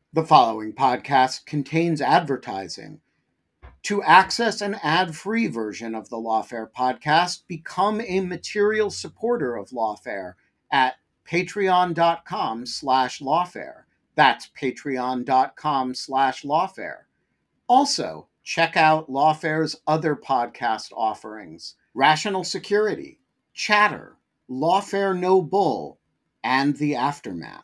The following podcast contains advertising. To access an ad-free version of the Lawfare podcast, become a material supporter of Lawfare at patreon.com/lawfare. That's patreon.com/lawfare. Also, check out Lawfare's other podcast offerings: Rational Security, Chatter, Lawfare No Bull, and The Aftermath.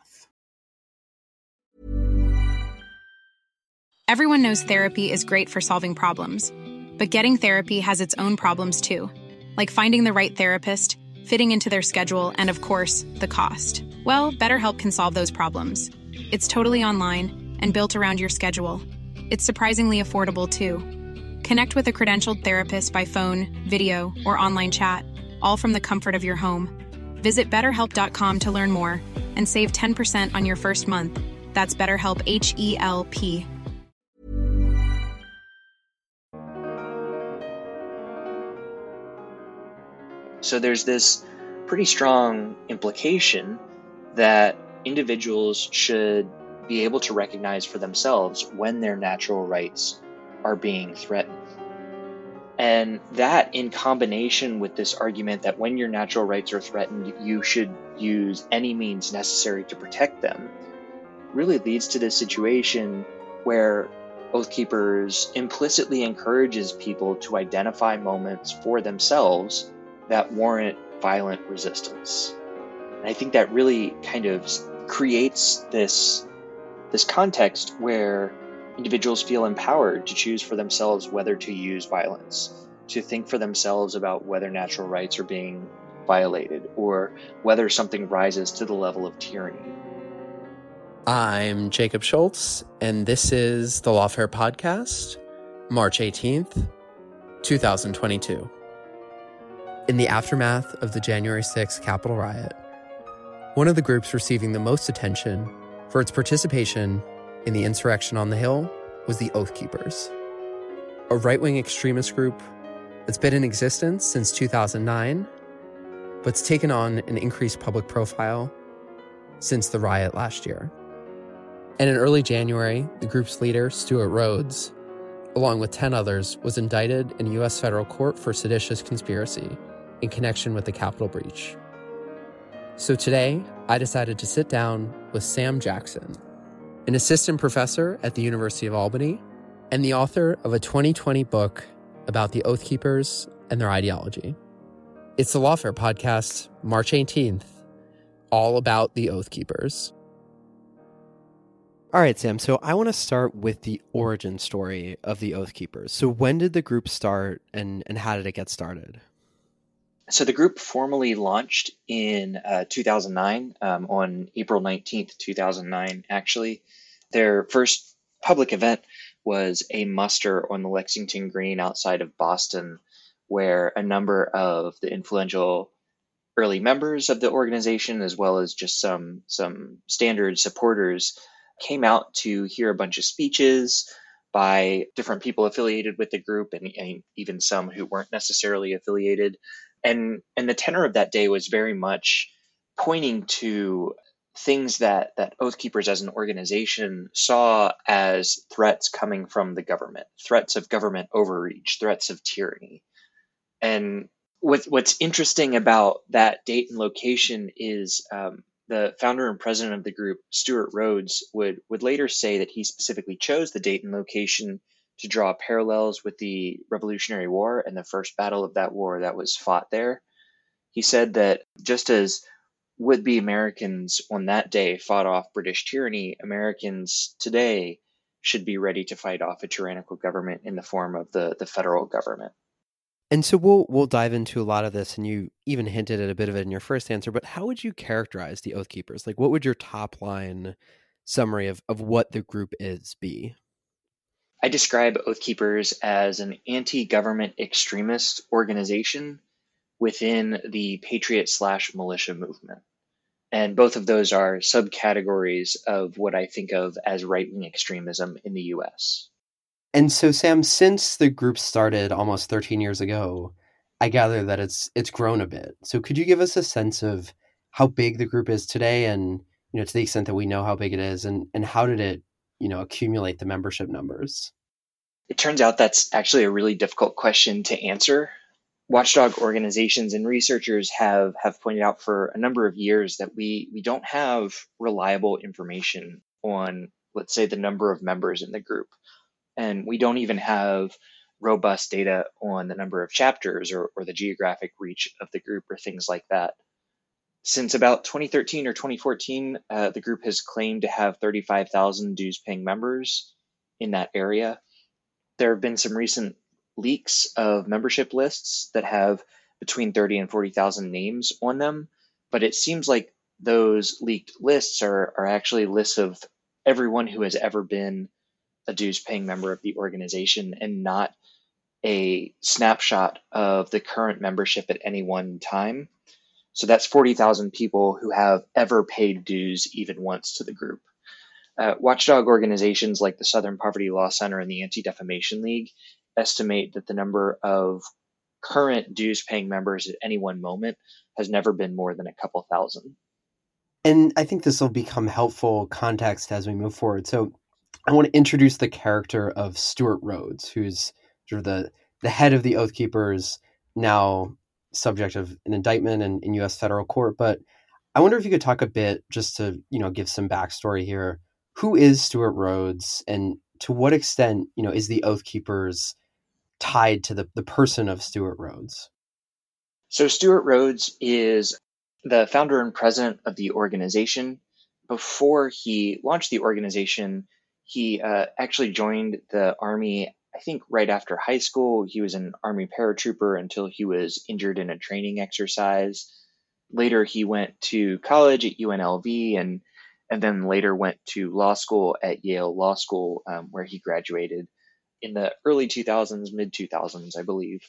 Everyone knows therapy is great for solving problems, but getting therapy has its own problems too, like finding the right therapist, fitting into their schedule, and of course, the cost. Well, BetterHelp can solve those problems. It's totally online and built around your schedule. It's surprisingly affordable too. Connect with a credentialed therapist by phone, video, or online chat, all from the comfort of your home. Visit BetterHelp.com to learn more and save 10% on your first month. That's BetterHelp, H-E-L-P. So there's this pretty strong implication that individuals should be able to recognize for themselves when their natural rights are being threatened. And that, in combination with this argument that when your natural rights are threatened, you should use any means necessary to protect them, really leads to this situation where Oath Keepers implicitly encourages people to identify moments for themselves that warrant violent resistance. And I think that really kind of creates this context where individuals feel empowered to choose for themselves whether to use violence, to think for themselves about whether natural rights are being violated or whether something rises to the level of tyranny. I'm Jacob Schultz, and this is the Lawfare Podcast, March 18th, 2022. In the aftermath of the January 6th Capitol riot, one of the groups receiving the most attention for its participation in the insurrection on the Hill was the Oath Keepers, a right-wing extremist group that's been in existence since 2009, but's taken on an increased public profile since the riot last year. And in early January, the group's leader, Stewart Rhodes, along with 10 others, was indicted in a U.S. federal court for seditious conspiracy in connection with the Capitol breach. So today, I decided to sit down with Sam Jackson, an assistant professor at the University of Albany and the author of a 2020 book about the Oath Keepers and their ideology. It's the Lawfare Podcast, March 18th, all about the Oath Keepers. All right, Sam, so I want to start with the origin story of the Oath Keepers. So when did the group start and how did it get started? So the group formally launched in 2009, on April 19th, 2009, actually. Their first public event was a muster on the Lexington Green outside of Boston, where a number of the influential early members of the organization, as well as just some standard supporters, came out to hear a bunch of speeches by different people affiliated with the group and even some who weren't necessarily affiliated. And the tenor of that day was very much pointing to things that Oath Keepers as an organization saw as threats coming from the government, threats of government overreach, threats of tyranny. And what's interesting about that date and location is the founder and president of the group, Stewart Rhodes, would later say that he specifically chose the date and location to draw parallels with the Revolutionary War and the first battle of that war that was fought there. He said that just as would-be Americans on that day fought off British tyranny, Americans today should be ready to fight off a tyrannical government in the form of the federal government. And so we'll dive into a lot of this, and you even hinted at a bit of it in your first answer, but how would you characterize the Oath Keepers? Like, what would your top line summary of what the group be? I describe Oath Keepers as an anti-government extremist organization within the patriot/militia movement. And both of those are subcategories of what I think of as right-wing extremism in the U.S. And so, Sam, since the group started almost 13 years ago, I gather that it's grown a bit. So could you give us a sense of how big the group is today and, to the extent that we know how big it is, and how did it accumulate the membership numbers? It turns out that's actually a really difficult question to answer. Watchdog organizations and researchers have pointed out for a number of years that we don't have reliable information on, let's say, the number of members in the group. And we don't even have robust data on the number of chapters or the geographic reach of the group or things like that. Since about 2013 or 2014, the group has claimed to have 35,000 dues-paying members in that area. There have been some recent leaks of membership lists that have between 30 and 40,000 names on them, but it seems like those leaked lists are actually lists of everyone who has ever been a dues-paying member of the organization and not a snapshot of the current membership at any one time. So that's 40,000 people who have ever paid dues even once to the group. Watchdog organizations like the Southern Poverty Law Center and the Anti-Defamation League estimate that the number of current dues-paying members at any one moment has never been more than a couple thousand. And I think this will become helpful context as we move forward. So I want to introduce the character of Stewart Rhodes, who's sort of the head of the Oath Keepers, now subject of an indictment in U.S. federal court. But I wonder if you could talk a bit, just to give some backstory here. Who is Stewart Rhodes, and to what extent is the Oath Keepers tied to the person of Stewart Rhodes? So Stewart Rhodes is the founder and president of the organization. Before he launched the organization, he actually joined the Army, I think right after high school. He was an Army paratrooper until he was injured in a training exercise. Later, he went to college at UNLV and then later went to law school at Yale Law School, where he graduated in the early 2000s, mid 2000s, I believe.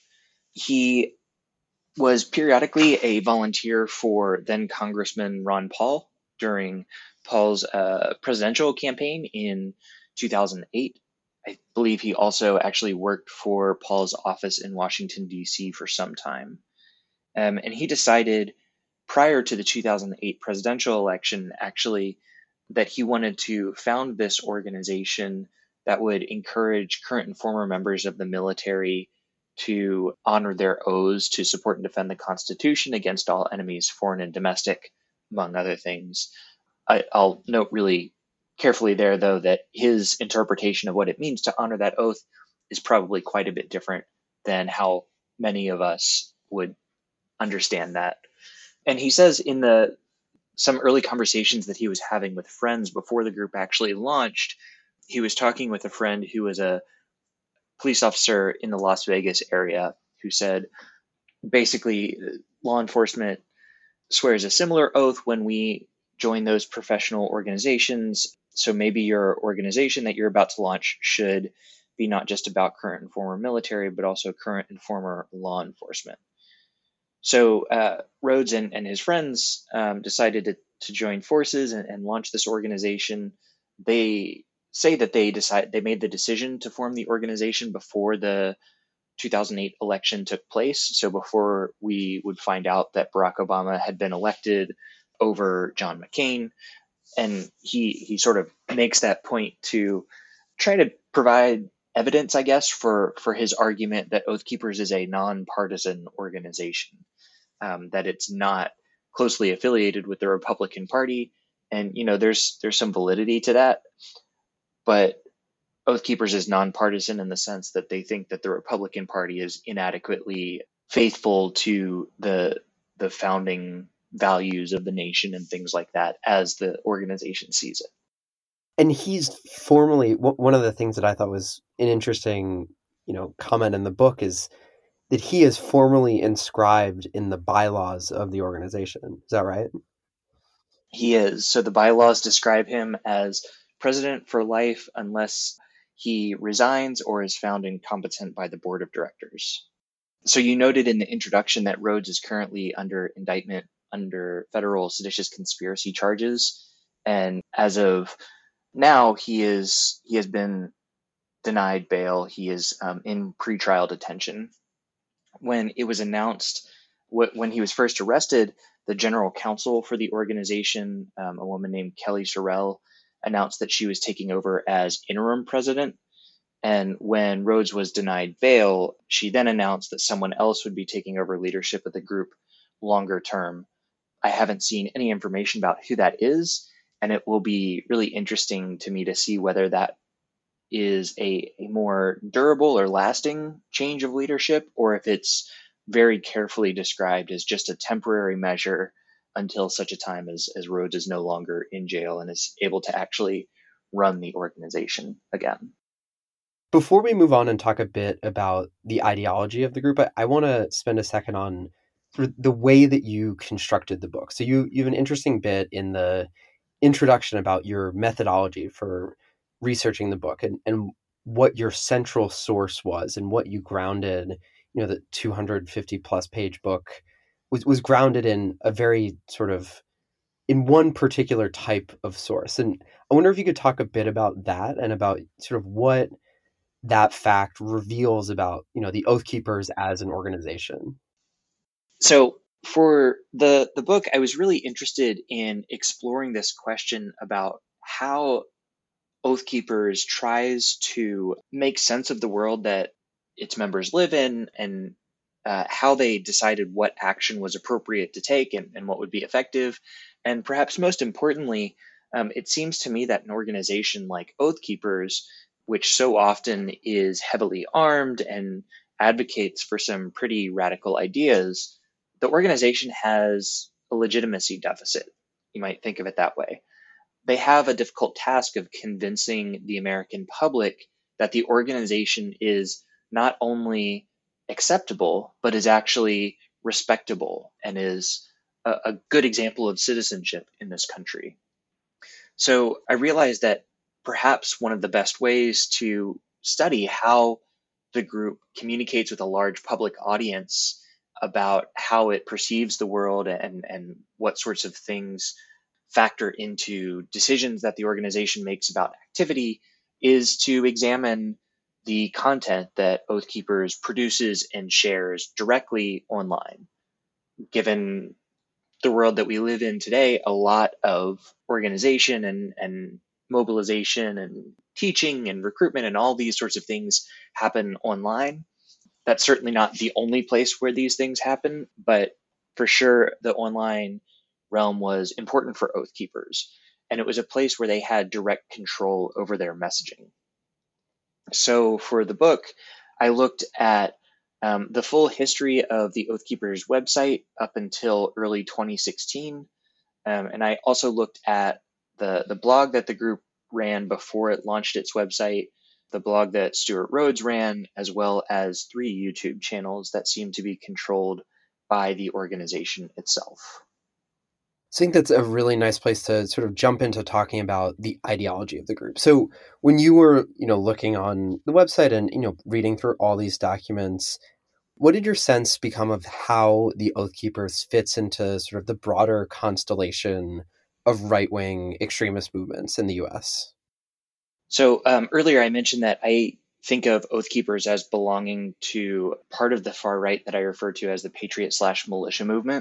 He was periodically a volunteer for then Congressman Ron Paul during Paul's presidential campaign in 2008. I believe he also actually worked for Paul's office in Washington, D.C. for some time. And he decided prior to the 2008 presidential election, actually, that he wanted to found this organization that would encourage current and former members of the military to honor their oaths to support and defend the Constitution against all enemies, foreign and domestic, among other things. I'll note really carefully there, though, that his interpretation of what it means to honor that oath is probably quite a bit different than how many of us would understand that. And he says in some early conversations that he was having with friends before the group actually launched, he was talking with a friend who was a police officer in the Las Vegas area who said, basically, law enforcement swears a similar oath when we join those professional organizations. So maybe your organization that you're about to launch should be not just about current and former military, but also current and former law enforcement. So Rhodes and his friends decided to join forces and launch this organization. They say that they made the decision to form the organization before the 2008 election took place. So before we would find out that Barack Obama had been elected over John McCain. And he sort of makes that point to try to provide evidence, I guess, for his argument that Oath Keepers is a nonpartisan organization, that it's not closely affiliated with the Republican Party. And, there's some validity to that. But Oath Keepers is nonpartisan in the sense that they think that the Republican Party is inadequately faithful to the founding values of the nation and things like that as the organization sees it. And he's formally, one of the things that I thought was an interesting, comment in the book is that he is formally inscribed in the bylaws of the organization. Is that right? He is. So the bylaws describe him as president for life unless he resigns or is found incompetent by the board of directors. So you noted in the introduction that Rhodes is currently under indictment under federal seditious conspiracy charges. And as of now, he has been denied bail. He is in pretrial detention. When it was announced, when he was first arrested, the general counsel for the organization, a woman named Kelly Sorrell, announced that she was taking over as interim president. And when Rhodes was denied bail, she then announced that someone else would be taking over leadership of the group longer term. I haven't seen any information about who that is, and it will be really interesting to me to see whether that is a more durable or lasting change of leadership, or if it's very carefully described as just a temporary measure until such a time as Rhodes is no longer in jail and is able to actually run the organization again. Before we move on and talk a bit about the ideology of the group, I want to spend a second on sort of the way that you constructed the book. So you have an interesting bit in the introduction about your methodology for researching the book and what your central source was and what you grounded, the 250 plus page book was grounded in a very sort of in one particular type of source. And I wonder if you could talk a bit about that and about sort of what that fact reveals about, the Oath Keepers as an organization. So for the book, I was really interested in exploring this question about how Oath Keepers tries to make sense of the world that its members live in, and how they decided what action was appropriate to take and what would be effective. And perhaps most importantly, it seems to me that an organization like Oath Keepers, which so often is heavily armed and advocates for some pretty radical ideas, the organization has a legitimacy deficit. You might think of it that way. They have a difficult task of convincing the American public that the organization is not only acceptable, but is actually respectable and is a good example of citizenship in this country. So I realized that perhaps one of the best ways to study how the group communicates with a large public audience about how it perceives the world and what sorts of things factor into decisions that the organization makes about activity is to examine the content that Oath Keepers produces and shares directly online. Given the world that we live in today, a lot of organization and mobilization and teaching and recruitment and all these sorts of things happen online. That's certainly not the only place where these things happen, but for sure the online realm was important for Oath Keepers, and it was a place where they had direct control over their messaging. So for the book, I looked at the full history of the Oath Keepers website up until early 2016, and I also looked at the blog that the group ran before it launched its website, the blog that Stuart Rhodes ran, as well as 3 YouTube channels that seem to be controlled by the organization itself. I think that's a really nice place to sort of jump into talking about the ideology of the group. So when you were, looking on the website and, reading through all these documents, what did your sense become of how the Oath Keepers fits into sort of the broader constellation of right-wing extremist movements in the U.S.? So earlier I mentioned that I think of Oath Keepers as belonging to part of the far right that I refer to as the Patriot/militia movement.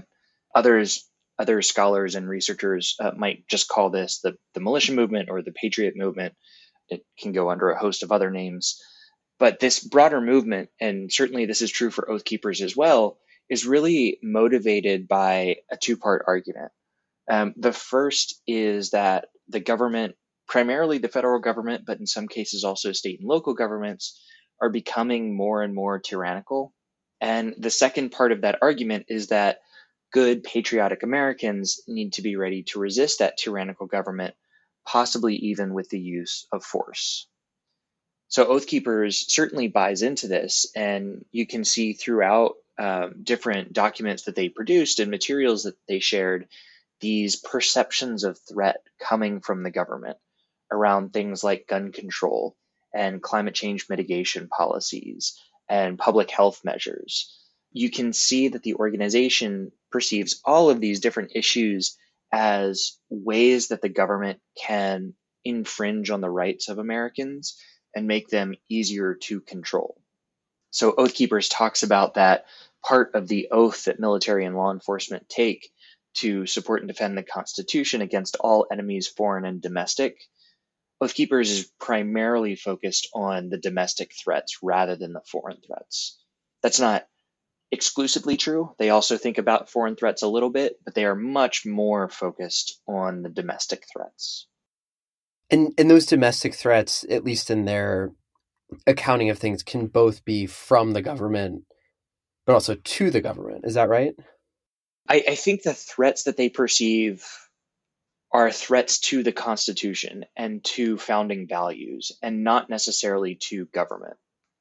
Other scholars and researchers might just call this the militia movement or the Patriot movement. It can go under a host of other names. But this broader movement, and certainly this is true for Oath Keepers as well, is really motivated by a 2-part argument. The first is that the government, primarily the federal government, but in some cases also state and local governments, are becoming more and more tyrannical. And the second part of that argument is that good patriotic Americans need to be ready to resist that tyrannical government, possibly even with the use of force. So Oath Keepers certainly buys into this, and you can see throughout different documents that they produced and materials that they shared these perceptions of threat coming from the government around things like gun control and climate change mitigation policies and public health measures. You can see that the organization perceives all of these different issues as ways that the government can infringe on the rights of Americans and make them easier to control. So Oath Keepers talks about that part of the oath that military and law enforcement take to support and defend the Constitution against all enemies, foreign and domestic, Oath Keepers is primarily focused on the domestic threats rather than the foreign threats. That's not exclusively true. They also think about foreign threats a little bit, but they are much more focused on the domestic threats. And those domestic threats, at least in their accounting of things, can both be from the government, but also to the government. Is that right? I think the threats that they perceive are threats to the Constitution and to founding values, and not necessarily to government.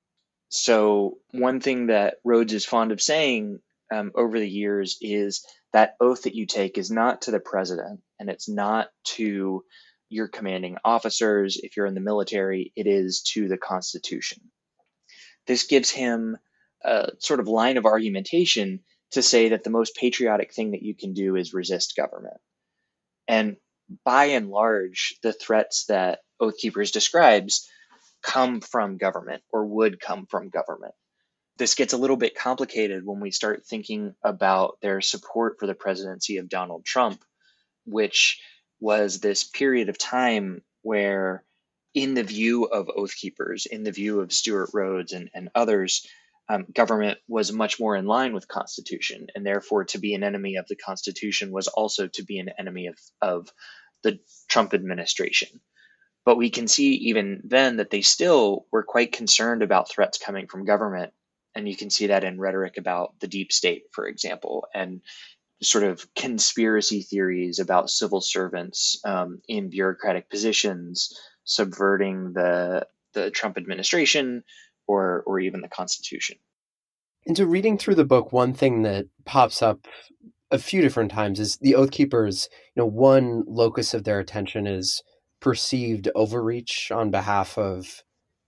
So one thing that Rhodes is fond of saying over the years is that oath that you take is not to the president, and it's not to your commanding officers. If you're in the military, it is to the Constitution. This gives him a sort of line of argumentation to say that the most patriotic thing that you can do is resist government. And by and large, the threats that Oath Keepers describes come from government or would come from government. This gets a little bit complicated when we start thinking about their support for the presidency of Donald Trump, which was this period of time where, in the view of Oath Keepers, in the view of Stewart Rhodes and others, government was much more in line with Constitution, and therefore to be an enemy of the Constitution was also to be an enemy of the Trump administration. But we can see even then that they still were quite concerned about threats coming from government. And you can see that in rhetoric about the deep state, for example, and sort of conspiracy theories about civil servants in bureaucratic positions subverting the Trump administration or even the Constitution. And so reading through the book, one thing that pops up a few different times is the Oath Keepers, one locus of their attention is perceived overreach on behalf of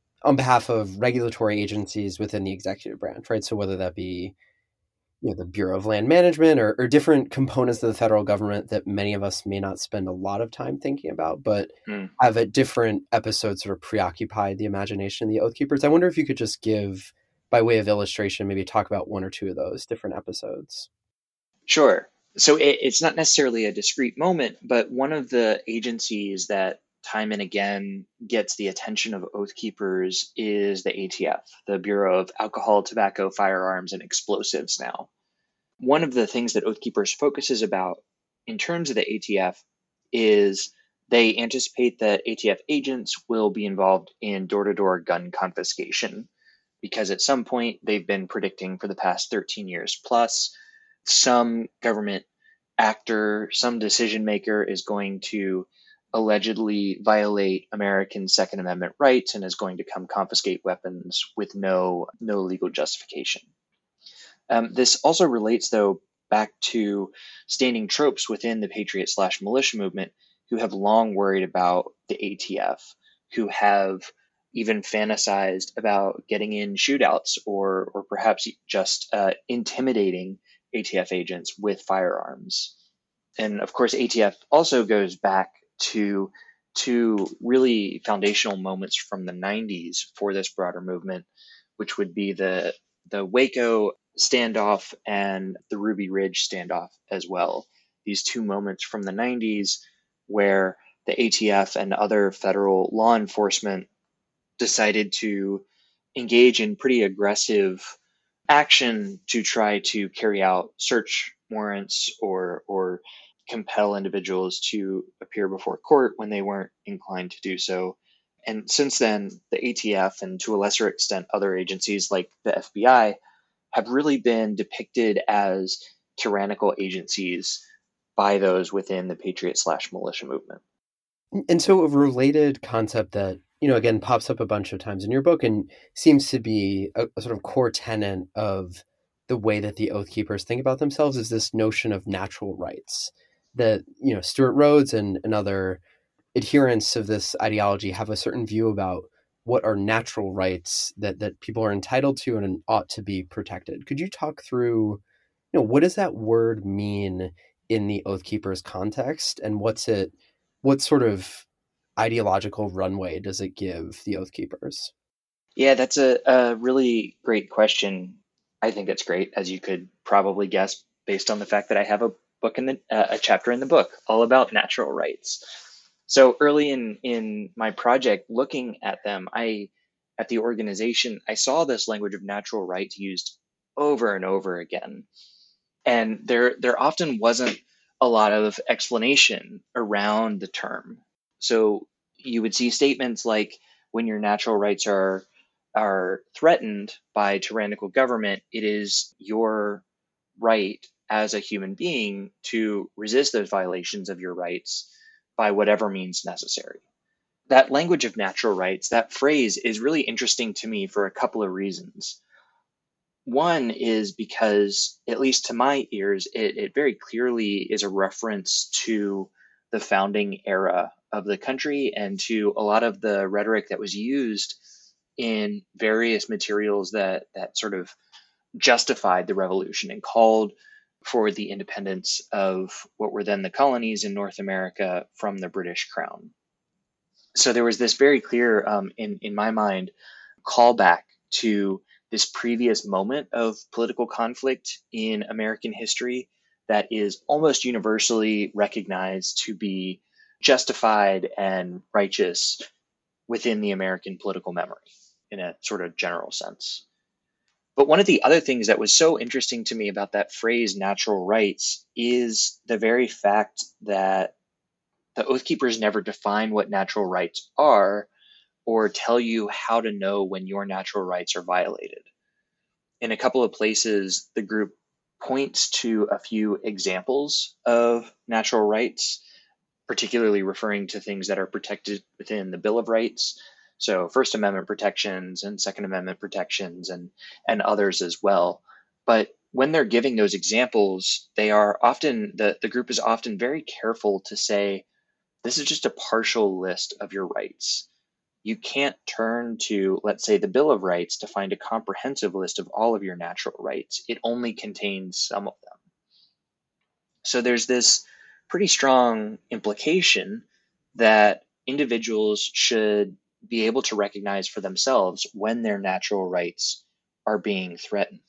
regulatory agencies within the executive branch, right? So whether that be the Bureau of Land Management or different components of the federal government that many of us may not spend a lot of time thinking about, but have at different episodes sort of preoccupied the imagination of the Oath Keepers. I wonder if you could just give, by way of illustration, maybe talk about one or two of those different episodes. Sure. So it's not necessarily a discrete moment, but one of the agencies that time and again gets the attention of Oath Keepers is the ATF, the Bureau of Alcohol, Tobacco, Firearms, and Explosives now. One of the things that Oath Keepers focuses about in terms of the ATF is they anticipate that ATF agents will be involved in door-to-door gun confiscation, because at some point they've been predicting for the past 13 years plus, some government actor, some decision maker is going to allegedly violate American Second Amendment rights and is going to come confiscate weapons with no legal justification. This also relates, though, back to standing tropes within the Patriot/militia movement who have long worried about the ATF, who have even fantasized about getting in shootouts or perhaps just intimidating ATF agents with firearms. And of course, ATF also goes back to two really foundational moments from the 90s for this broader movement, which would be the Waco standoff and the Ruby Ridge standoff as well. These two moments from the 90s where the ATF and other federal law enforcement decided to engage in pretty aggressive action to try to carry out search warrants or compel individuals to appear before court when they weren't inclined to do so. And since then, the ATF and to a lesser extent other agencies like the FBI have really been depicted as tyrannical agencies by those within the Patriot/militia movement. And so a related concept that, again, pops up a bunch of times in your book and seems to be a sort of core tenet of the way that the Oath Keepers think about themselves is this notion of natural rights that, Stewart Rhodes and other adherents of this ideology have a certain view about what are natural rights that people are entitled to and ought to be protected. Could you talk through, what does that word mean in the Oath Keepers context, and what sort of ideological runway does it give the Oath Keepers? Yeah, that's a really great question. I think it's great, as you could probably guess, based on the fact that I have a book a chapter in the book all about natural rights. So early in my project, looking at them, at the organization, I saw this language of natural rights used over and over again. And there often wasn't a lot of explanation around the term. So you would see statements like, when your natural rights are threatened by tyrannical government, it is your right as a human being to resist those violations of your rights by whatever means necessary. That language of natural rights, that phrase, is really interesting to me for a couple of reasons. One is because, at least to my ears, it very clearly is a reference to the founding era of the country and to a lot of the rhetoric that was used in various materials that sort of justified the revolution and called for the independence of what were then the colonies in North America from the British Crown. So there was this very clear, in my mind, callback to this previous moment of political conflict in American history that is almost universally recognized to be justified and righteous within the American political memory in a sort of general sense. But one of the other things that was so interesting to me about that phrase, natural rights, is the very fact that the Oath Keepers never define what natural rights are or tell you how to know when your natural rights are violated. In a couple of places, the group points to a few examples of natural rights, particularly referring to things that are protected within the Bill of Rights. So First Amendment protections and Second Amendment protections and others as well. But when they're giving those examples, they are often, the group is often very careful to say, this is just a partial list of your rights. You can't turn to, let's say, the Bill of Rights to find a comprehensive list of all of your natural rights. It only contains some of them. So there's this pretty strong implication that individuals should be able to recognize for themselves when their natural rights are being threatened.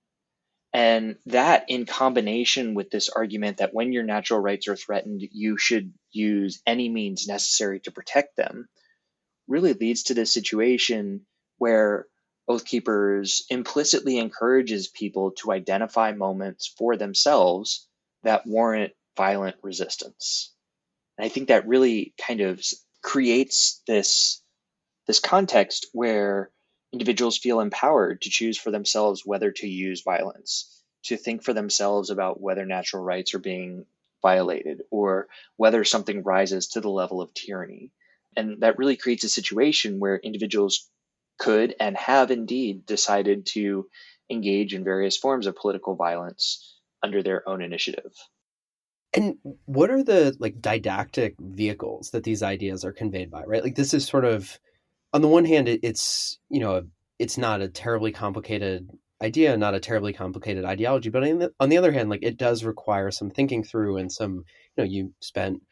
And that, in combination with this argument that when your natural rights are threatened, you should use any means necessary to protect them, really leads to this situation where Oath Keepers implicitly encourages people to identify moments for themselves that warrant violent resistance. And I think that really kind of creates this context where individuals feel empowered to choose for themselves whether to use violence, to think for themselves about whether natural rights are being violated or whether something rises to the level of tyranny. And that really creates a situation where individuals could and have indeed decided to engage in various forms of political violence under their own initiative. And what are the didactic vehicles that these ideas are conveyed by, right? Like, this is sort of, on the one hand, it's not a terribly complicated idea, not a terribly complicated ideology, but on the other hand, it does require some thinking through and some, you spent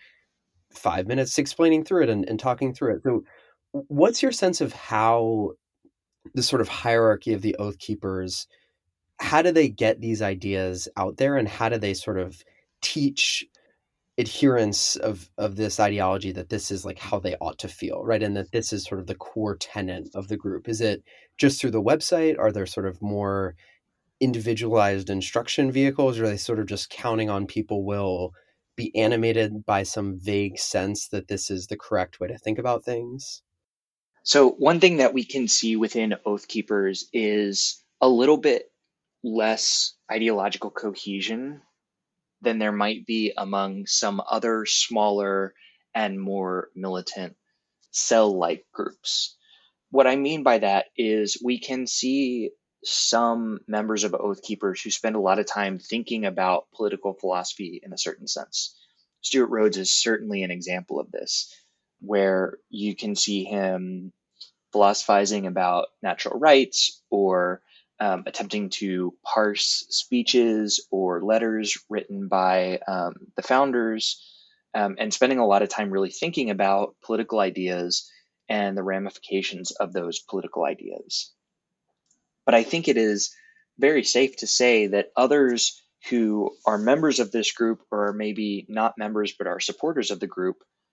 5 minutes explaining through it and talking through it. So what's your sense of how the sort of hierarchy of the Oath Keepers, how do they get these ideas out there, and how do they sort of teach adherents of this ideology that this is how they ought to feel, right? And that this is sort of the core tenet of the group? Is it just through the website? Are there sort of more individualized instruction vehicles? Or are they sort of just counting on people will be animated by some vague sense that this is the correct way to think about things? So one thing that we can see within Oath Keepers is a little bit less ideological cohesion than there might be among some other smaller and more militant cell-like groups. What I mean by that is we can see some members of Oath Keepers who spend a lot of time thinking about political philosophy in a certain sense. Stuart Rhodes is certainly an example of this, where you can see him philosophizing about natural rights or attempting to parse speeches or letters written by the founders, and spending a lot of time really thinking about political ideas and the ramifications of those political ideas. But I think it is very safe to say that others who are members of this group, or maybe not members but are supporters of the group,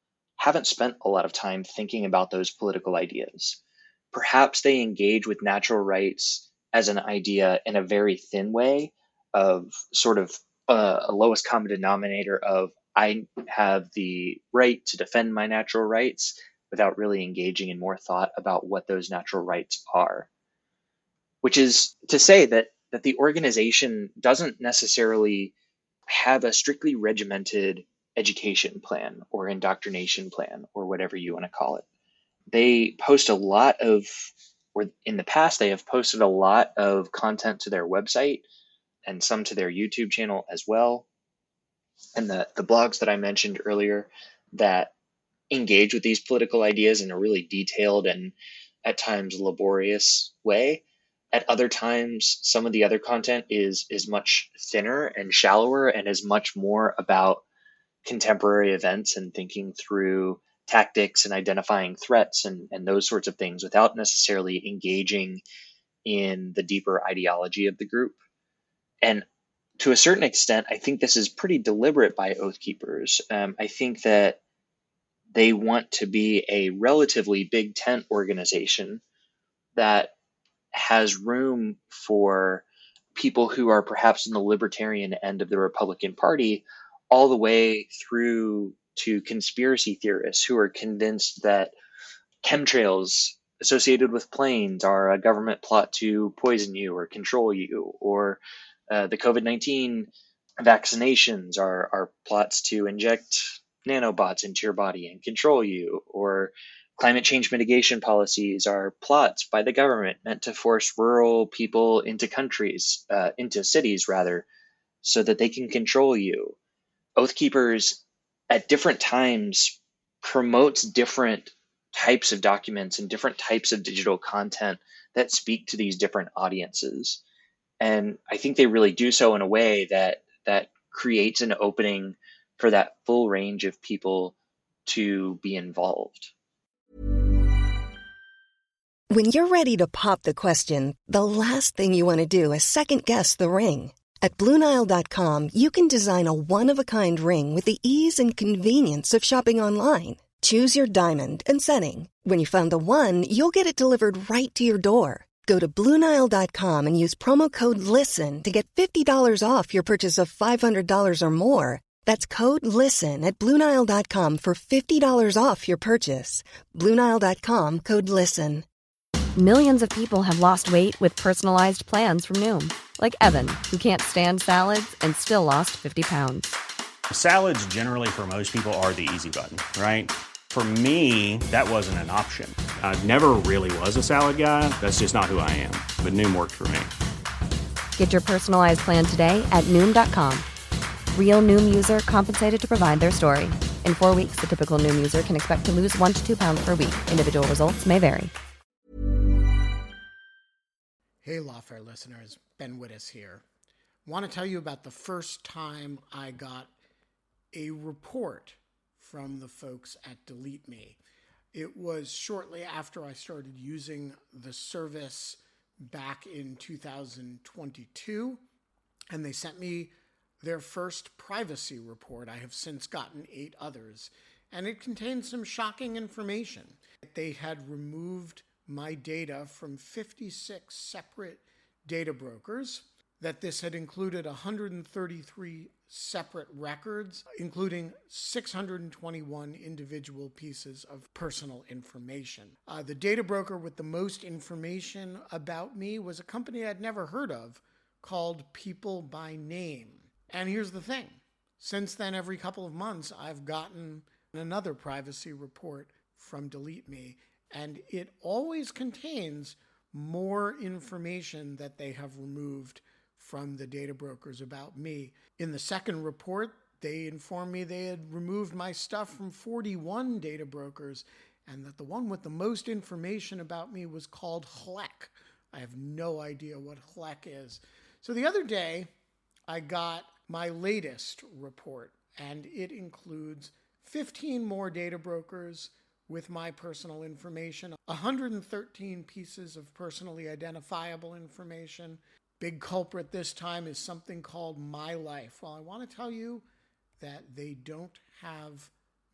haven't spent a lot of time thinking about those political ideas. Perhaps they engage with natural rights as an idea in a very thin way of sort of a lowest common denominator of I have the right to defend my natural rights without really engaging in more thought about what those natural rights are. Which is to say that the organization doesn't necessarily have a strictly regimented education plan or indoctrination plan or whatever you want to call it. They post a lot of, or in the past, they have posted a lot of content to their website and some to their YouTube channel as well. And the blogs that I mentioned earlier that engage with these political ideas in a really detailed and at times laborious way. At other times, some of the other content is much thinner and shallower and is much more about contemporary events and thinking through tactics and identifying threats and those sorts of things without necessarily engaging in the deeper ideology of the group. And to a certain extent, I think this is pretty deliberate by Oath Keepers. I think that they want to be a relatively big tent organization that has room for people who are perhaps in the libertarian end of the Republican Party, all the way through to conspiracy theorists who are convinced that chemtrails associated with planes are a government plot to poison you or control you, or the COVID-19 vaccinations are plots to inject nanobots into your body and control you, or climate change mitigation policies are plots by the government meant to force rural people into cities rather, so that they can control you. Oath Keepers at different times promotes different types of documents and different types of digital content that speak to these different audiences. And I think they really do so in a way that creates an opening for that full range of people to be involved. When you're ready to pop the question, the last thing you want to do is second-guess the ring. At BlueNile.com, you can design a one-of-a-kind ring with the ease and convenience of shopping online. Choose your diamond and setting. When you find the one, you'll get it delivered right to your door. Go to BlueNile.com and use promo code LISTEN to get $50 off your purchase of $500 or more. That's code LISTEN at BlueNile.com for $50 off your purchase. BlueNile.com, code LISTEN. Millions of people have lost weight with personalized plans from Noom. Like Evan, who can't stand salads and still lost 50 pounds. Salads generally for most people are the easy button, right? For me, that wasn't an option. I never really was a salad guy. That's just not who I am. But Noom worked for me. Get your personalized plan today at Noom.com. Real Noom user compensated to provide their story. In 4 weeks, the typical Noom user can expect to lose 1 to 2 pounds per week. Individual results may vary. Hey, Lawfare listeners, Ben Wittes here. Want to tell you about the first time I got a report from the folks at Delete Me. It was shortly after I started using the service back in 2022, and they sent me their first privacy report. I have since gotten 8 others, and it contained some shocking information. They had removed my data from 56 separate data brokers, that this had included 133 separate records, including 621 individual pieces of personal information. The data broker with the most information about me was a company I'd never heard of called People by Name. And here's the thing. Since then, every couple of months, I've gotten another privacy report from Delete Me, and it always contains more information that they have removed from the data brokers about me. In the second report, they informed me they had removed my stuff from 41 data brokers, and that the one with the most information about me was called HLEC. I have no idea what HLEC is. So the other day, I got my latest report, and it includes 15 more data brokers with my personal information, 113 pieces of personally identifiable information. Big culprit this time is something called My Life. Well, I want to tell you that they don't have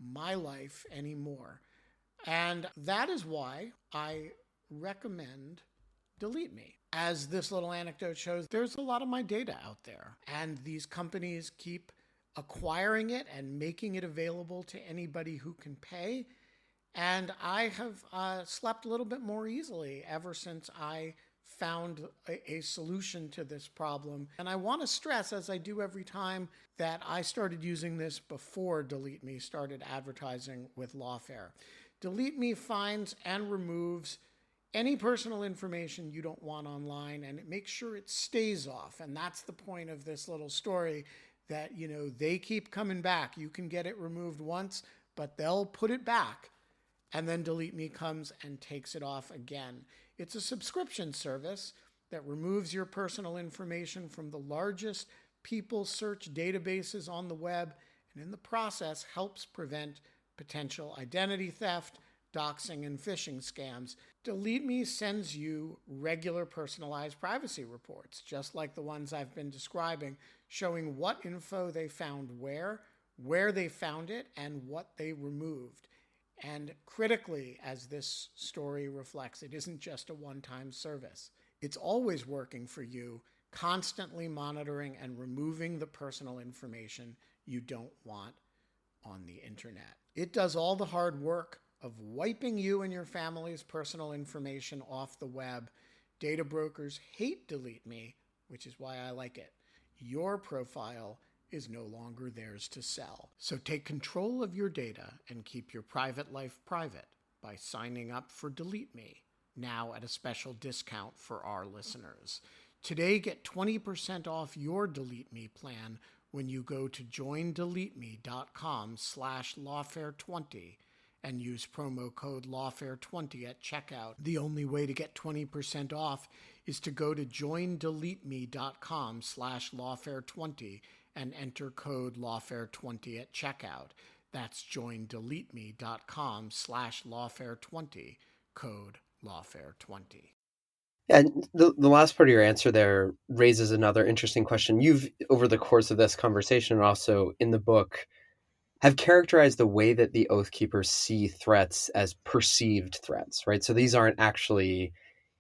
my life anymore. And that is why I recommend Delete Me. As this little anecdote shows, there's a lot of my data out there, and these companies keep acquiring it and making it available to anybody who can pay. And I have slept a little bit more easily ever since I found a solution to this problem. And I want to stress, as I do every time, that I started using this before Delete Me started advertising with Lawfare. Delete Me finds and removes any personal information you don't want online, and it makes sure it stays off. And that's the point of this little story, that, you know, they keep coming back. You can get it removed once, but they'll put it back, and then Delete Me comes and takes it off again. It's a subscription service that removes your personal information from the largest people search databases on the web, and in the process helps prevent potential identity theft, doxing, and phishing scams. Delete Me sends you regular personalized privacy reports, just like the ones I've been describing, showing what info they found where they found it, and what they removed. And critically, as this story reflects, it isn't just a one-time service. It's always working for you, constantly monitoring and removing the personal information you don't want on the internet. It does all the hard work of wiping you and your family's personal information off the web. Data brokers hate Delete Me, which is why I like it. Your profile is no longer theirs to sell. So take control of your data and keep your private life private by signing up for Delete Me, now at a special discount for our listeners. Today, get 20% off your Delete Me plan when you go to joindeleteme.com/lawfare20 and use promo code lawfare20 at checkout. The only way to get 20% off is to go to joindeleteme.com/lawfare20 and enter code lawfare20 at checkout. That's joindeleteme.com/lawfare20, code lawfare20. And the last part of your answer there raises another interesting question. You've, over the course of this conversation and also in the book, have characterized the way that the Oath Keepers see threats as perceived threats, right? So these aren't actually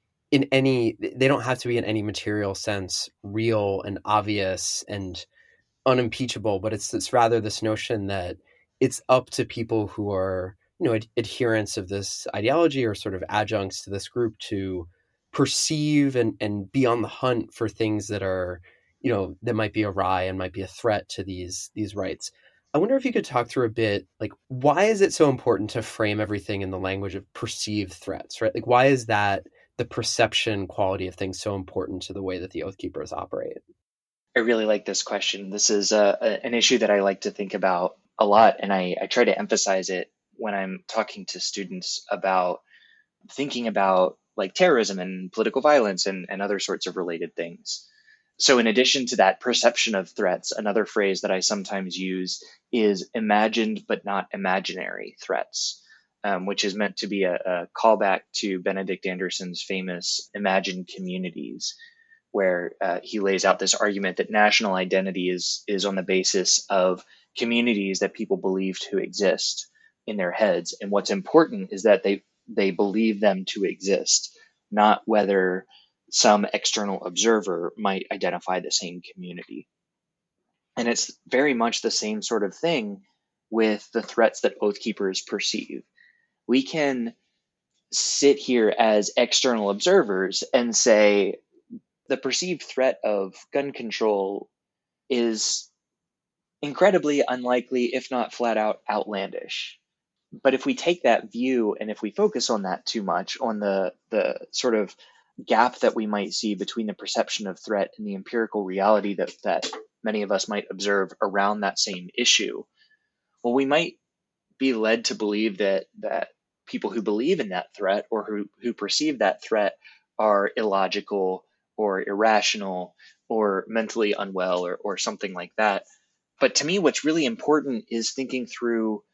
they don't have to be in any material sense real and obvious and unimpeachable, but it's rather this notion that it's up to people who are, adherents of this ideology or sort of adjuncts to this group to perceive and be on the hunt for things that are, that might be awry and might be a threat to these rights. I wonder if you could talk through a bit, like, why is it so important to frame everything in the language of perceived threats, right? Like, why is that the perception quality of things so important to the way that the Oath Keepers operate? I really like this question. This is an issue that I like to think about a lot, and I try to emphasize it when I'm talking to students about thinking about like terrorism and political violence and other sorts of related things. So in addition to that perception of threats, another phrase that I sometimes use is imagined but not imaginary threats, which is meant to be a callback to Benedict Anderson's famous Imagined Communities, where he lays out this argument that national identity is on the basis of communities that people believe to exist in their heads. And what's important is that they believe them to exist, not whether some external observer might identify the same community. And it's very much the same sort of thing with the threats that Oath Keepers perceive. We can sit here as external observers and say the perceived threat of gun control is incredibly unlikely, if not flat out outlandish. But if we take that view and if we focus on that too much, on the sort of gap that we might see between the perception of threat and the empirical reality that many of us might observe around that same issue, well, we might be led to believe that people who believe in that threat or who perceive that threat are illogical or irrational or mentally unwell or something like that. But to me, what's really important is thinking through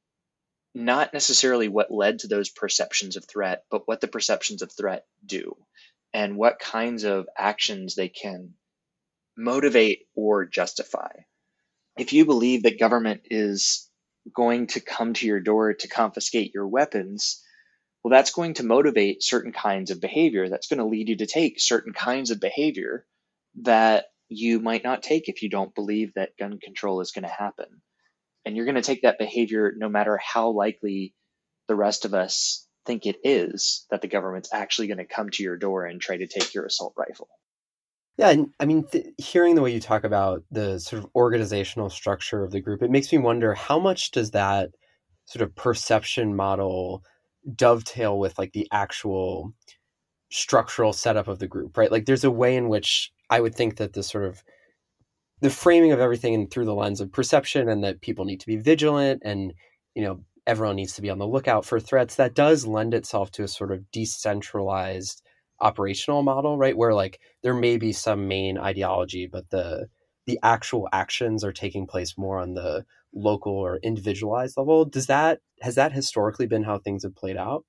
not necessarily what led to those perceptions of threat, but what the perceptions of threat do and what kinds of actions they can motivate or justify. If you believe that government is going to come to your door to confiscate your weapons, well, that's going to motivate certain kinds of behavior. That's going to lead you to take certain kinds of behavior that you might not take if you don't believe that gun control is going to happen. And you're going to take that behavior no matter how likely the rest of us think it is that the government's actually going to come to your door and try to take your assault rifle. Yeah, and I mean, hearing the way you talk about the sort of organizational structure of the group, it makes me wonder how much does that sort of perception model dovetail with like the actual structural setup of the group, right? Like there's a way in which I would think that the sort of the framing of everything through the lens of perception and that people need to be vigilant and, everyone needs to be on the lookout for threats, that does lend itself to a sort of decentralized operational model, right? Where like there may be some main ideology, but the actual actions are taking place more on the local or individualized level. Has that historically been how things have played out?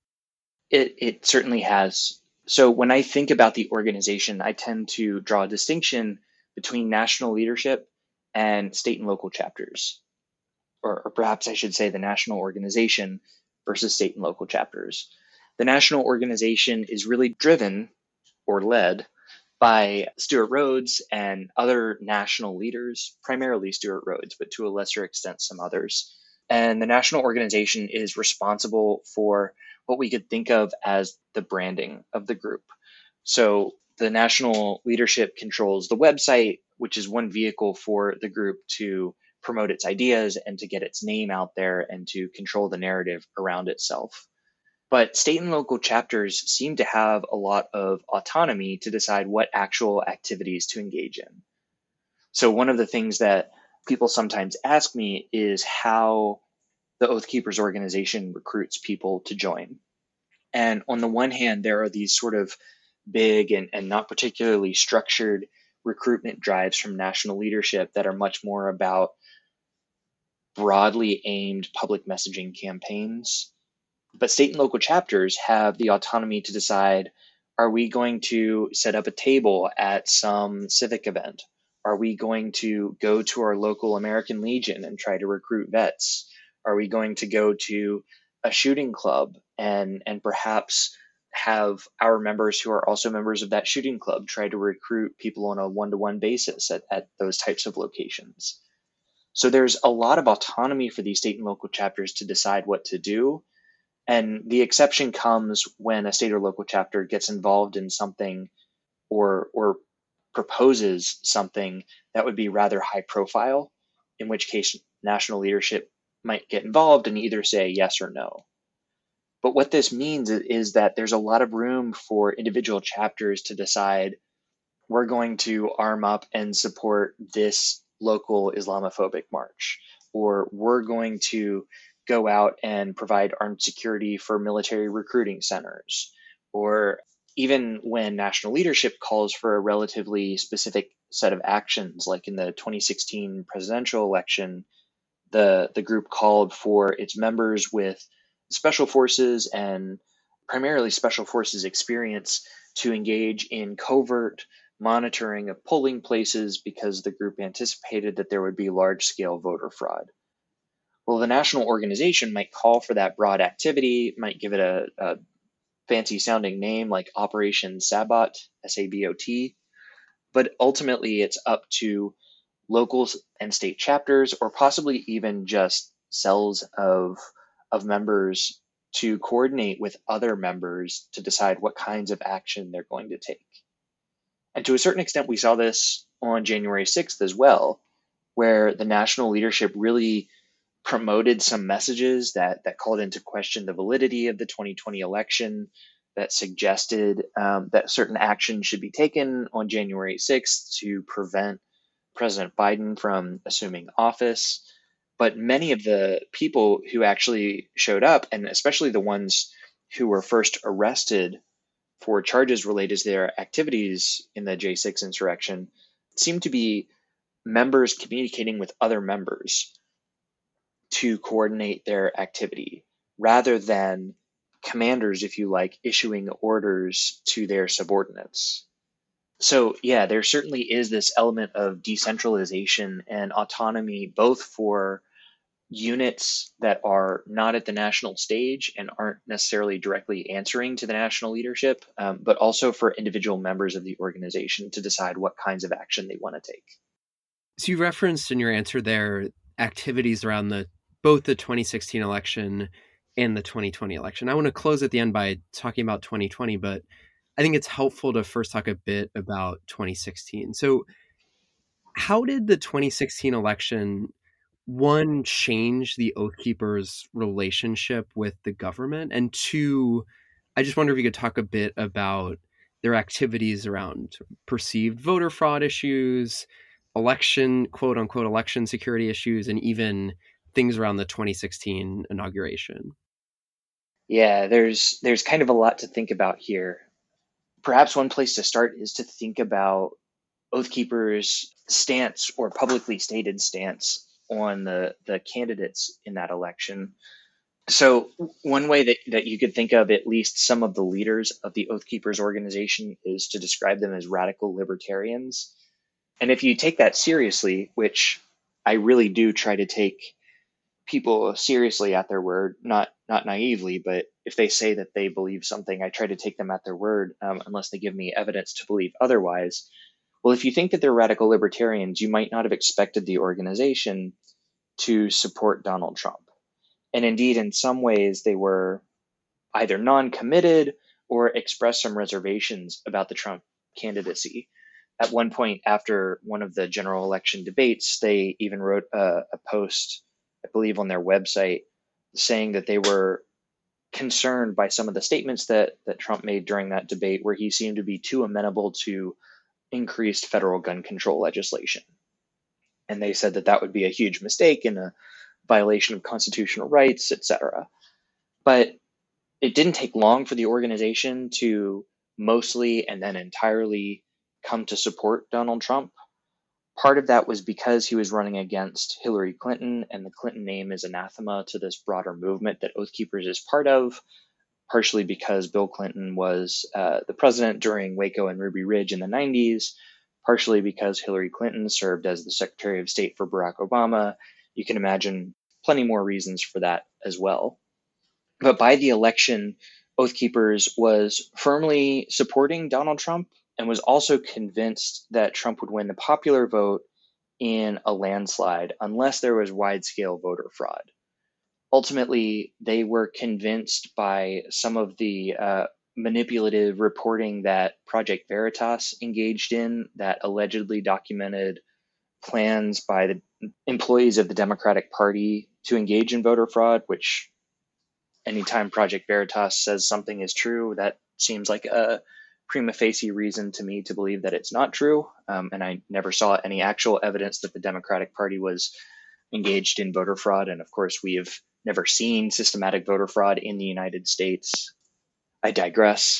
It certainly has. So when I think about the organization, I tend to draw a distinction between national leadership and state and local chapters, or perhaps I should say the national organization versus state and local chapters. The national organization is really driven or led by Stewart Rhodes and other national leaders, primarily Stewart Rhodes, but to a lesser extent, some others. And the national organization is responsible for what we could think of as the branding of the group. So the national leadership controls the website, which is one vehicle for the group to promote its ideas and to get its name out there and to control the narrative around itself. But state and local chapters seem to have a lot of autonomy to decide what actual activities to engage in. So one of the things that people sometimes ask me is how the Oath Keepers organization recruits people to join. And on the one hand, there are these sort of big and not particularly structured recruitment drives from national leadership that are much more about broadly aimed public messaging campaigns. But state and local chapters have the autonomy to decide, are we going to set up a table at some civic event? Are we going to go to our local American Legion and try to recruit vets? Are we going to go to a shooting club and perhaps have our members who are also members of that shooting club try to recruit people on a one-to-one basis at those types of locations? So there's a lot of autonomy for these state and local chapters to decide what to do. And the exception comes when a state or local chapter gets involved in something or proposes something that would be rather high profile, in which case national leadership might get involved and either say yes or no. But what this means is that there's a lot of room for individual chapters to decide, we're going to arm up and support this local Islamophobic march, or we're going to go out and provide armed security for military recruiting centers, or even when national leadership calls for a relatively specific set of actions, like in the 2016 presidential election, the group called for its members with special forces and primarily special forces experience to engage in covert monitoring of polling places because the group anticipated that there would be large-scale voter fraud. Well, the national organization might call for that broad activity, might give it a fancy sounding name like Operation Sabot, S-A-B-O-T, but ultimately it's up to local and state chapters, or possibly even just cells of members, to coordinate with other members to decide what kinds of action they're going to take. And to a certain extent, we saw this on January 6th as well, where the national leadership really promoted some messages that called into question the validity of the 2020 election, that suggested that certain action should be taken on January 6th to prevent President Biden from assuming office. But many of the people who actually showed up, and especially the ones who were first arrested for charges related to their activities in the J6 insurrection, seemed to be members communicating with other members to coordinate their activity, rather than commanders, if you like, issuing orders to their subordinates. So yeah, there certainly is this element of decentralization and autonomy, both for units that are not at the national stage and aren't necessarily directly answering to the national leadership, but also for individual members of the organization to decide what kinds of action they want to take. So you referenced in your answer there activities around both the 2016 election and the 2020 election. I want to close at the end by talking about 2020, but I think it's helpful to first talk a bit about 2016. So how did the 2016 election, one, change the Oath Keepers' relationship with the government? And two, I just wonder if you could talk a bit about their activities around perceived voter fraud issues, election, quote unquote, election security issues, and even things around the 2016 inauguration. Yeah, there's kind of a lot to think about here. Perhaps one place to start is to think about Oath Keepers' stance or publicly stated stance on the candidates in that election. So one way that you could think of at least some of the leaders of the Oath Keepers organization is to describe them as radical libertarians. And if you take that seriously, which I really do try to take people seriously at their word, not naively, but if they say that they believe something, I try to take them at their word unless they give me evidence to believe otherwise. Well, if you think that they're radical libertarians, you might not have expected the organization to support Donald Trump. And indeed, in some ways, they were either non-committed or expressed some reservations about the Trump candidacy. At one point, after one of the general election debates, they even wrote a post, I believe, on their website saying that they were concerned by some of the statements that Trump made during that debate, where he seemed to be too amenable to increased federal gun control legislation. And they said that would be a huge mistake and a violation of constitutional rights, etc. But it didn't take long for the organization to mostly and then entirely come to support Donald Trump. Part of that was because he was running against Hillary Clinton, and the Clinton name is anathema to this broader movement that Oath Keepers is part of, partially because Bill Clinton was the president during Waco and Ruby Ridge in the 90s, partially because Hillary Clinton served as the Secretary of State for Barack Obama. You can imagine plenty more reasons for that as well. But by the election, Oath Keepers was firmly supporting Donald Trump and was also convinced that Trump would win the popular vote in a landslide unless there was wide-scale voter fraud. Ultimately, they were convinced by some of the manipulative reporting that Project Veritas engaged in that allegedly documented plans by the employees of the Democratic Party to engage in voter fraud, which anytime Project Veritas says something is true, that seems like a prima facie reason to me to believe that it's not true. And I never saw any actual evidence that the Democratic Party was engaged in voter fraud. And of course, we have never seen systematic voter fraud in the United States. I digress.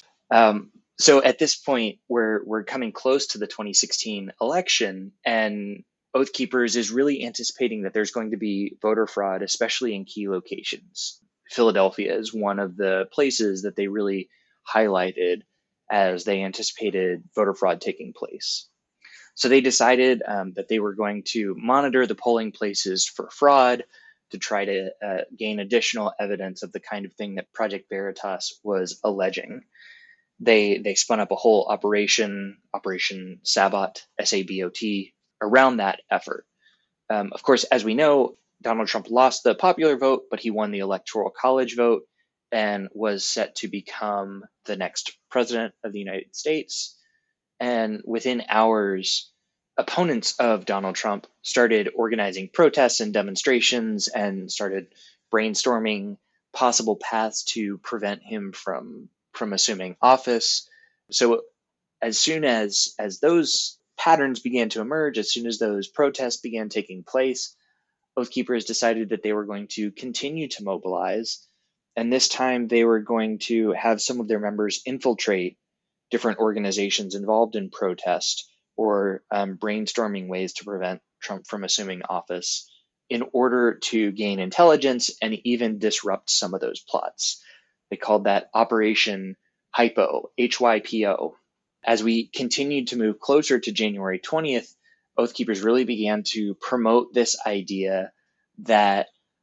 So at this point, we're coming close to the 2016 election, and Oath Keepers is really anticipating that there's going to be voter fraud, especially in key locations. Philadelphia is one of the places that they really highlighted as they anticipated voter fraud taking place. So they decided that they were going to monitor the polling places for fraud to try to gain additional evidence of the kind of thing that Project Veritas was alleging. They spun up a whole Operation Sabot, S-A-B-O-T, around that effort. Of course, as we know, Donald Trump lost the popular vote, but he won the Electoral College vote and was set to become the next president of the United States. And within hours, opponents of Donald Trump started organizing protests and demonstrations and started brainstorming possible paths to prevent him from assuming office. So as soon as those patterns began to emerge, as soon as those protests began taking place, Oath Keepers decided that they were going to continue to mobilize. And this time they were going to have some of their members infiltrate different organizations involved in protest or brainstorming ways to prevent Trump from assuming office in order to gain intelligence and even disrupt some of those plots. They called that Operation Hypo, H-Y-P-O. As we continued to move closer to January 20th, Oath Keepers really began to promote this idea that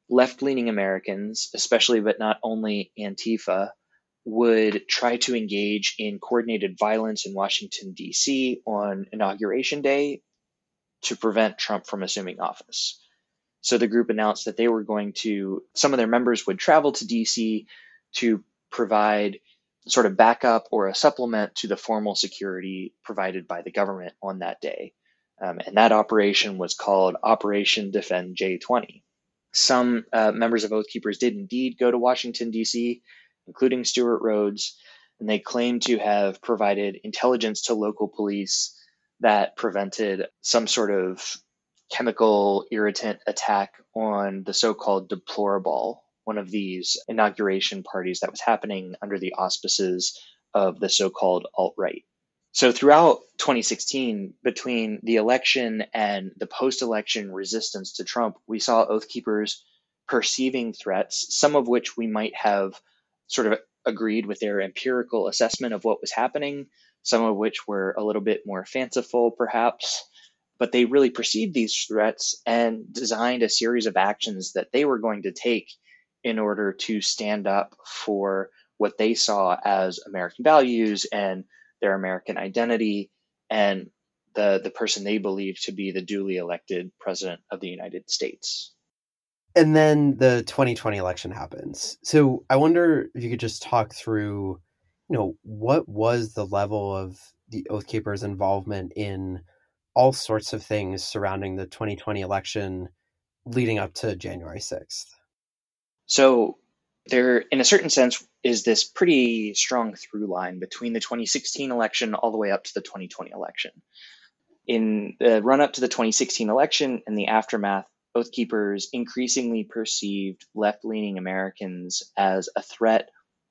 left-leaning Americans, especially but not only Antifa, would try to engage in coordinated violence in Washington, D.C. on Inauguration Day to prevent Trump from assuming office. So the group announced that some of their members would travel to D.C. to provide sort of backup or a supplement to the formal security provided by the government on that day. And that operation was called Operation Defend J20. Some members of Oath Keepers did indeed go to Washington, D.C., including Stewart Rhodes, and they claimed to have provided intelligence to local police that prevented some sort of chemical irritant attack on the so-called Deplorable, one of these inauguration parties that was happening under the auspices of the so-called alt-right. So throughout 2016, between the election and the post-election resistance to Trump, we saw Oath Keepers perceiving threats, some of which we might have sort of agreed with their empirical assessment of what was happening, some of which were a little bit more fanciful, perhaps. But they really perceived these threats and designed a series of actions that they were going to take in order to stand up for what they saw as American values and their American identity and the person they believed to be the duly elected president of the United States. And then the 2020 election happens. So I wonder if you could just talk through, what was the level of the Oath Keepers' involvement in all sorts of things surrounding the 2020 election leading up to January 6th? So there, in a certain sense, is this pretty strong through line between the 2016 election all the way up to the 2020 election. In the run-up to the 2016 election and the aftermath, Oath Keepers increasingly perceived left-leaning Americans as a threat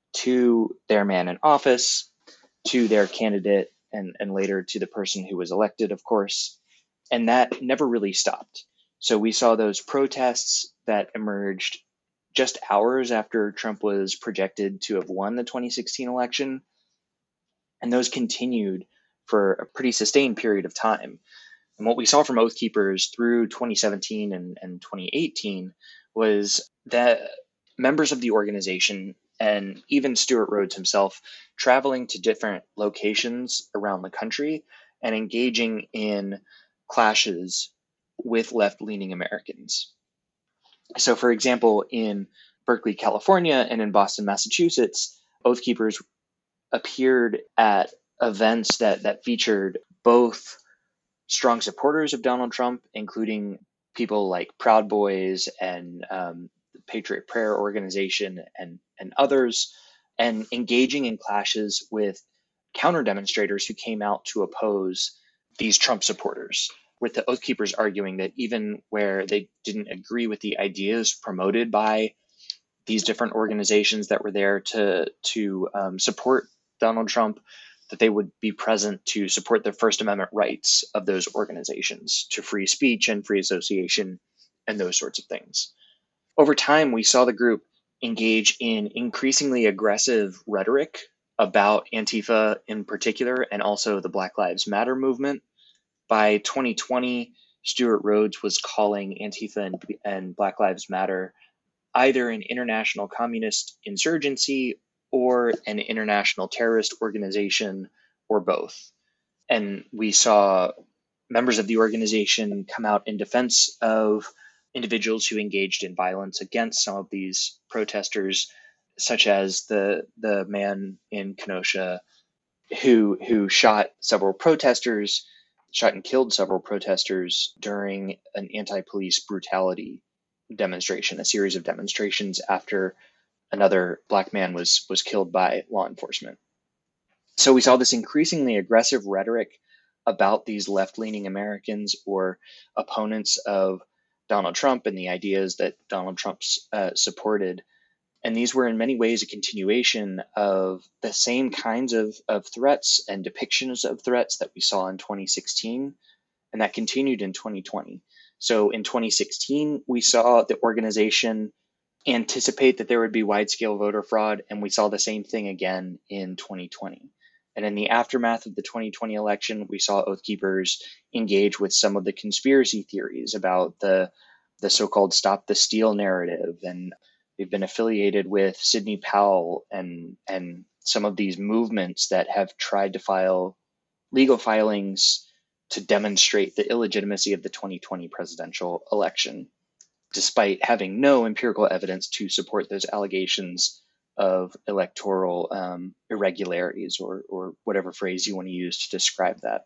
to their man in office, to their candidate, and later to the person who was elected, of course. And that never really stopped. So we saw those protests that emerged just hours after Trump was projected to have won the 2016 election. And those continued for a pretty sustained period of time. And what we saw from Oath Keepers through 2017 and 2018 was that members of the organization and even Stewart Rhodes himself traveling to different locations around the country and engaging in clashes with left-leaning Americans. So, for example, in Berkeley, California, and in Boston, Massachusetts, Oath Keepers appeared at events that featured both strong supporters of Donald Trump, including people like Proud Boys and the Patriot Prayer Organization and others, and engaging in clashes with counter demonstrators who came out to oppose these Trump supporters, with the Oath Keepers arguing that even where they didn't agree with the ideas promoted by these different organizations that were there to support Donald Trump, that they would be present to support the First Amendment rights of those organizations to free speech and free association and those sorts of things. Over time, we saw the group engage in increasingly aggressive rhetoric about Antifa in particular, and also the Black Lives Matter movement. By 2020, Stewart Rhodes was calling Antifa and Black Lives Matter either an international communist insurgency or an international terrorist organization, or both. And we saw members of the organization come out in defense of individuals who engaged in violence against some of these protesters, such as the man in Kenosha who shot and killed several protesters during an anti-police brutality demonstration, a series of demonstrations after another Black man was killed by law enforcement. So we saw this increasingly aggressive rhetoric about these left-leaning Americans or opponents of Donald Trump and the ideas that Donald Trump supported. And these were in many ways a continuation of the same kinds of threats and depictions of threats that we saw in 2016, and that continued in 2020. So in 2016, we saw the organization anticipate that there would be wide-scale voter fraud, and we saw the same thing again in 2020. And in the aftermath of the 2020 election, we saw Oath Keepers engage with some of the conspiracy theories about the the so-called Stop the Steal narrative, and they've been affiliated with Sidney Powell and some of these movements that have tried to file legal filings to demonstrate the illegitimacy of the 2020 presidential election, despite having no empirical evidence to support those allegations of electoral irregularities, or whatever phrase you want to use to describe that.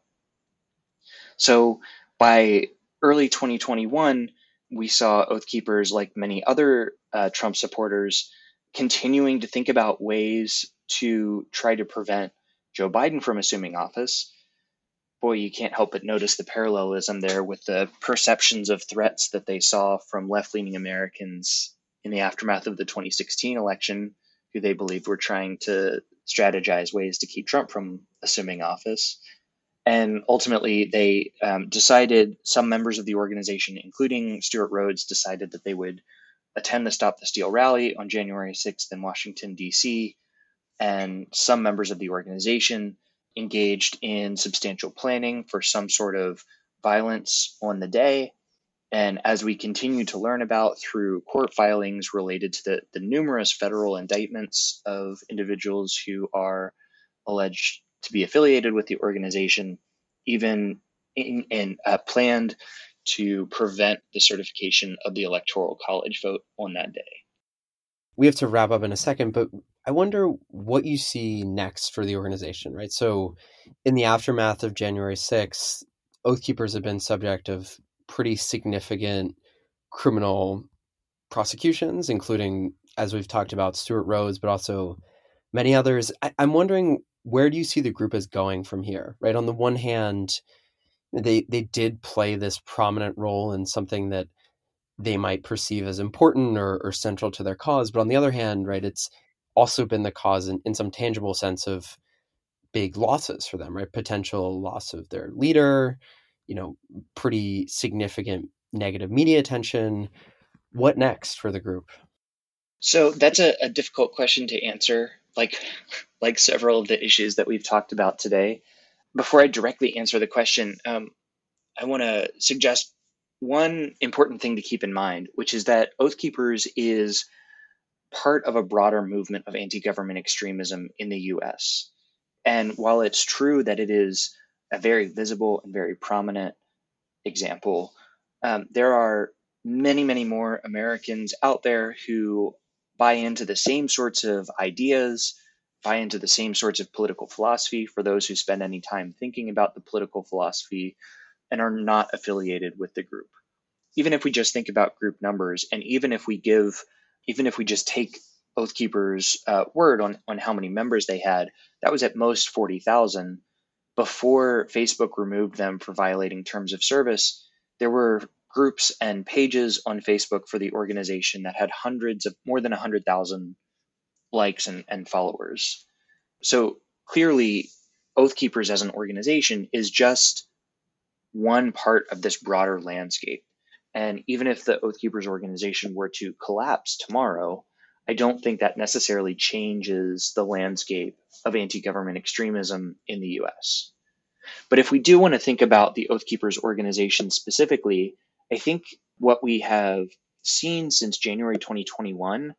So by early 2021, we saw Oath Keepers, like many other Trump supporters, continuing to think about ways to try to prevent Joe Biden from assuming office. Boy, you can't help but notice the parallelism there with the perceptions of threats that they saw from left-leaning Americans in the aftermath of the 2016 election, who they believed were trying to strategize ways to keep Trump from assuming office. And ultimately, they decided, some members of the organization, including Stuart Rhodes, decided that they would attend the Stop the Steal rally on January 6th in Washington, D.C., and some members of the organization engaged in substantial planning for some sort of violence on the day. And as we continue to learn about through court filings related to the numerous federal indictments of individuals who are alleged to be affiliated with the organization, even planned to prevent the certification of the Electoral College vote on that day. We have to wrap up in a second, but I wonder what you see next for the organization, right? So in the aftermath of January 6th, Oath Keepers have been subject of pretty significant criminal prosecutions, including, as we've talked about, Stuart Rhodes, but also many others. I'm wondering, where do you see the group as going from here, right? On the one hand, they did play this prominent role in something that they might perceive as important or central to their cause. But on the other hand, right, it's also been the cause in some tangible sense of big losses for them, right? Potential loss of their leader, pretty significant negative media attention. What next for the group? So that's a difficult question to answer, like several of the issues that we've talked about today. Before I directly answer the question, I want to suggest one important thing to keep in mind, which is that Oath Keepers is part of a broader movement of anti-government extremism in the US. And while it's true that it is a very visible and very prominent example, there are many, many more Americans out there who buy into the same sorts of ideas, buy into the same sorts of political philosophy, for those who spend any time thinking about the political philosophy, and are not affiliated with the group. Even if we just think about group numbers, and even if we just take Oath Keepers' word on how many members they had, that was at most 40,000. Before Facebook removed them for violating terms of service, there were groups and pages on Facebook for the organization that had more than 100,000 likes and followers. So clearly, Oath Keepers as an organization is just one part of this broader landscape. And even if the Oath Keepers organization were to collapse tomorrow, I don't think that necessarily changes the landscape of anti-government extremism in the US. But if we do want to think about the Oath Keepers organization specifically, I think what we have seen since January 2021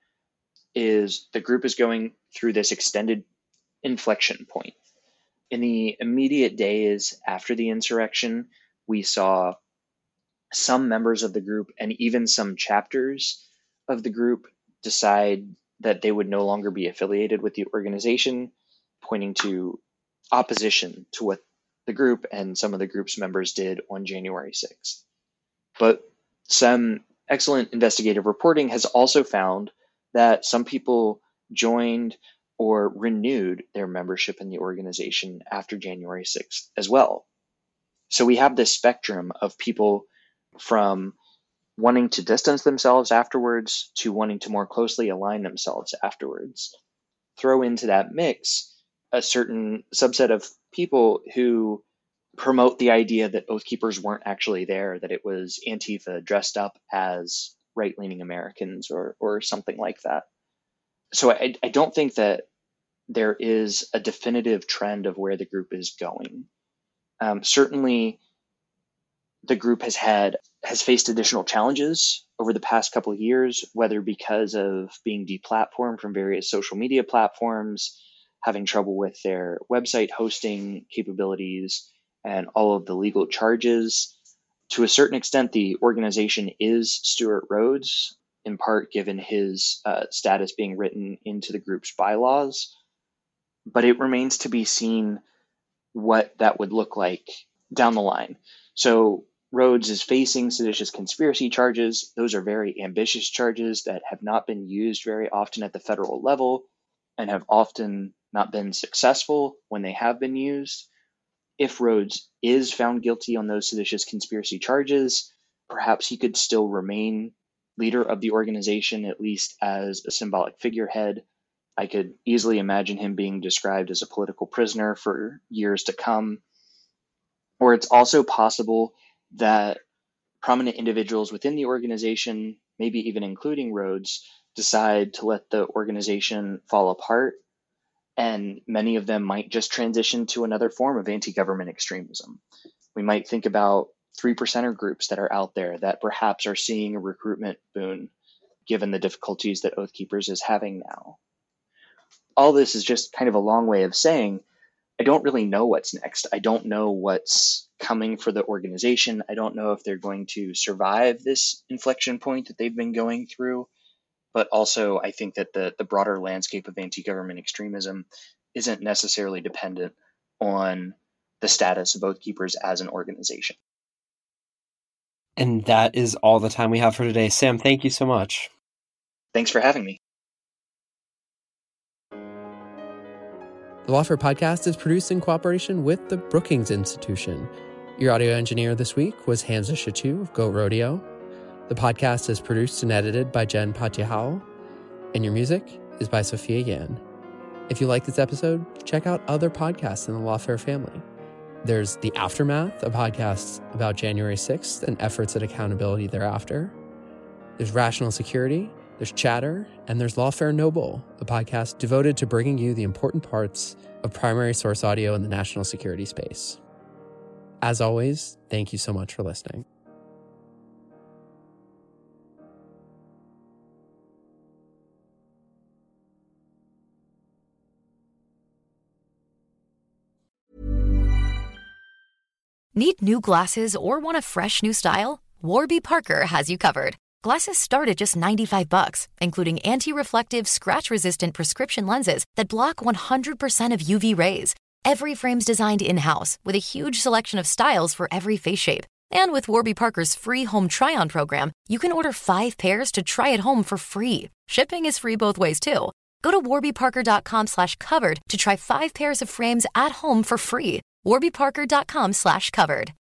is the group is going through this extended inflection point. In the immediate days after the insurrection, we saw some members of the group and even some chapters of the group decide that they would no longer be affiliated with the organization, pointing to opposition to what the group and some of the group's members did on January 6th. But some excellent investigative reporting has also found that some people joined or renewed their membership in the organization after January 6th as well. So we have this spectrum of people from wanting to distance themselves afterwards to wanting to more closely align themselves afterwards. Throw into that mix a certain subset of people who promote the idea that Oath Keepers weren't actually there, that it was Antifa dressed up as right-leaning Americans or something like that. So I don't think that there is a definitive trend of where the group is going. Certainly, The group has faced additional challenges over the past couple of years, whether because of being deplatformed from various social media platforms, having trouble with their website hosting capabilities, and all of the legal charges. To a certain extent, the organization is Stewart Rhodes, in part given his status being written into the group's bylaws. But it remains to be seen what that would look like down the line. So Rhodes is facing seditious conspiracy charges. Those are very ambitious charges that have not been used very often at the federal level and have often not been successful when they have been used. If Rhodes is found guilty on those seditious conspiracy charges, perhaps he could still remain leader of the organization, at least as a symbolic figurehead. I could easily imagine him being described as a political prisoner for years to come. Or it's also possible that prominent individuals within the organization, maybe even including Rhodes, decide to let the organization fall apart, and many of them might just transition to another form of anti-government extremism. We might think about 3%er groups that are out there that perhaps are seeing a recruitment boon given the difficulties that Oath Keepers is having now. All this is just kind of a long way of saying, I don't really know what's next. I don't know what's coming for the organization. I don't know if they're going to survive this inflection point that they've been going through. But also, I think that the broader landscape of anti-government extremism isn't necessarily dependent on the status of Oath Keepers as an organization. And that is all the time we have for today. Sam, thank you so much. Thanks for having me. The Lawfare Podcast is produced in cooperation with the Brookings Institution. Your audio engineer this week was Hamza Shatu of Go Rodeo. The podcast is produced and edited by Jen Patyahal, and your music is by Sophia Yan. If you like this episode, check out other podcasts in the Lawfare family. There's The Aftermath, a podcast about January 6th and efforts at accountability thereafter. There's Rational Security, there's Chatter, and there's Lawfare No Bull, a podcast devoted to bringing you the important parts of primary source audio in the national security space. As always, thank you so much for listening. Need new glasses or want a fresh new style? Warby Parker has you covered. Glasses start at just $95, including anti-reflective, scratch-resistant prescription lenses that block 100% of UV rays. Every frame's designed in-house with a huge selection of styles for every face shape. And with Warby Parker's free home try-on program, you can order 5 pairs to try at home for free. Shipping is free both ways, too. Go to warbyparker.com/covered to try 5 pairs of frames at home for free. warbyparker.com/covered.